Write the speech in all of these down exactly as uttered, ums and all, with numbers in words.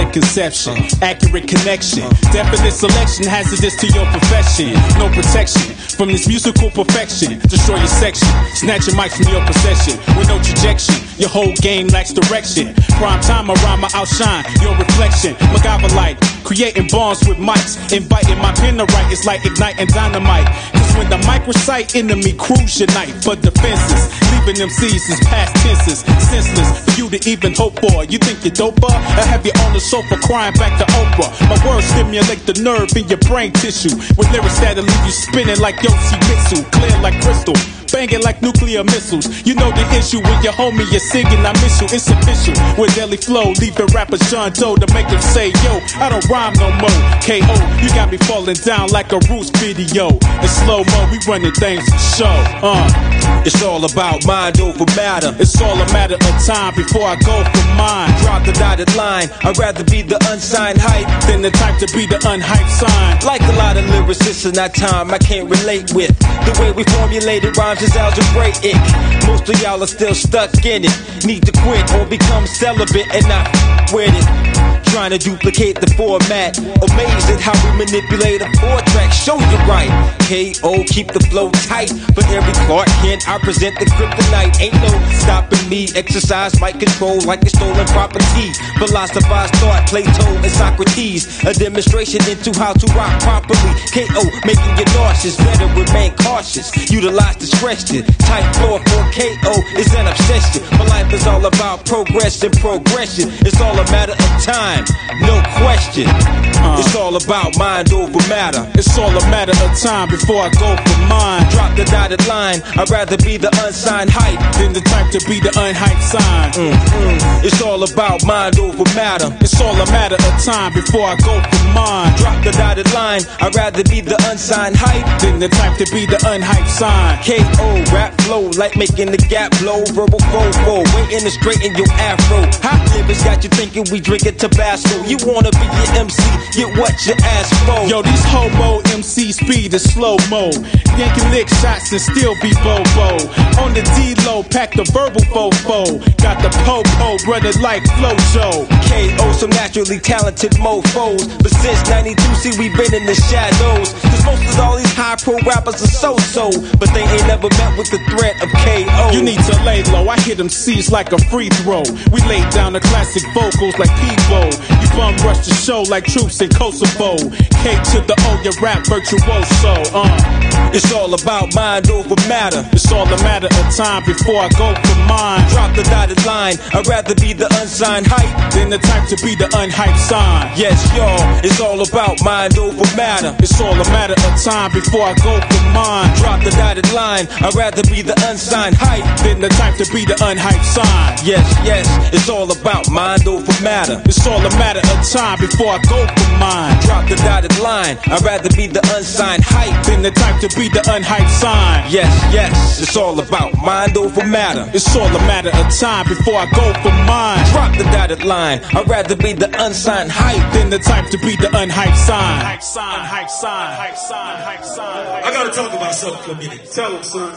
immaculate conception, accurate connection, definite selection, hazardous to your profession. No protection from this musical perfection. Destroy your section, snatch your mic from your possession. With no trajectory, your whole game lacks direction. Prime time, a rhymer outshine your reflection. MacGyver-like, creating bonds with mics, inviting my pen to write. It's like igniting dynamite. Cause when the mic recite, enemy cruise unite for defenses. Leaving them C's as past tenses, senseless for you to even hope for. You think you're doper? I have you on the sofa crying back to Oprah. My words stimulate the nerve in your brain tissue with lyrics that'll leave you spinning like Yoshimitsu, clear like crystal, banging like nuclear missiles. You know the issue with your homie, you're singing, I miss you, it's official. With Deadly Flow, leaving rapper John Doe to make them say, yo, I don't rhyme no more. K O, you got me falling down like a Roots video. In slow-mo, we running things for show. Uh, It's all about mind over matter. It's all a matter of time before I go for mine. Drop the dotted line. I'd rather be the unsigned hype than the type to be the unhyped sign. Like a lot of lyricists in that time, I can't relate with the way we formulated rhymes is algebraic. Most of y'all are still stuck in it. Need to quit or become celibate and not with it. Trying to duplicate the format. Amazed at how we manipulate a four track. Show you right. K O, keep the flow tight. For every Clark Kent, I present the kryptonite. Ain't no stopping me. Exercise mic control like a stolen property. Philosophize thought, Plato and Socrates. A demonstration into how to rock properly. K O, making you nauseous. Better remain cautious. Utilize discretion. Tight floor for K O is an obsession. My life is all about progress and progression. It's all a matter of time. No question. Uh, it's all about mind over matter. It's all a matter of time before I go for mine. Drop the dotted line. I'd rather be the unsigned hype than the type to be the unhyped sign. Mm, mm. It's all about mind over matter. It's all a matter of time before I go for mine. Drop the dotted line. I'd rather be the unsigned hype than the type to be the unhyped sign. K O, rap flow like making the gap blow. Verbal fofo, waiting to straighten your afro. Hot lyrics got you thinking we drinking Tabasco. You wanna be your M C, get what you ask for. Yo, these homo M C speed is slow-mo. Yanking lick shots and still be bobo. On the D-low, pack the verbal fofo. Got the po-po, running like Flojo. K O, some naturally talented mofos. But since ninety-two, see, we been in the shadows. Cause most of all these high pro rappers are so-so. But they ain't never met with the threat of K O. You need to lay low, I hit them C's like a free throw. We laid down the classic vocals like Peebo. You bum rush the show like troops in Kosovo. K to the O, your rap virtuoso. Uh. It's all about mind over matter. It's all a matter of time before I go for mine. Drop the dotted line. I'd rather be the unsigned hype than the type to be the unhyped sign. Yes, y'all. It's all about mind over matter. It's all a matter of time before I go for mine. Drop the dotted line. I'd rather be the unsigned hype than the type to be the unhyped sign. Yes, yes. It's all about mind over matter. It's all a matter of time before I go for mine. Drop the dotted line. I'd rather be the unsigned hype than the type to be the unhyped sign. Yes, yes. It's all about mind over matter. It's all a matter of time before I go for mine. Drop the dotted line. I'd rather be the unsigned hype than the type to be the unhyped sign. Hype sign, hype sign, hype sign, hype sign. I gotta talk about something for a minute. Tell him, son.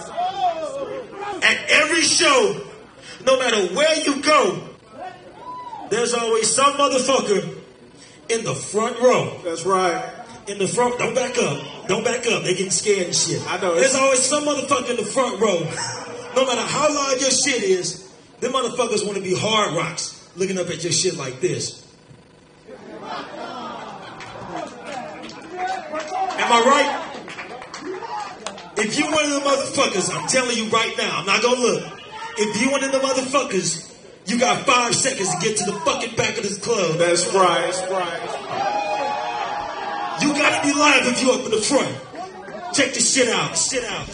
At every show, no matter where you go, there's always some motherfucker in the front row. That's right. In the front, don't back up. Don't back up. They getting scared and shit. I know. There's always some motherfucker in the front row. No matter how loud your shit is, them motherfuckers want to be hard rocks, looking up at your shit like this. Am I right? If you one of the motherfuckers, I'm telling you right now, I'm not gonna look. If you one of the motherfuckers, you got five seconds to get to the fucking back of this club. That's right, that's right. You gotta be live if you up in the front. Check this shit out, shit out.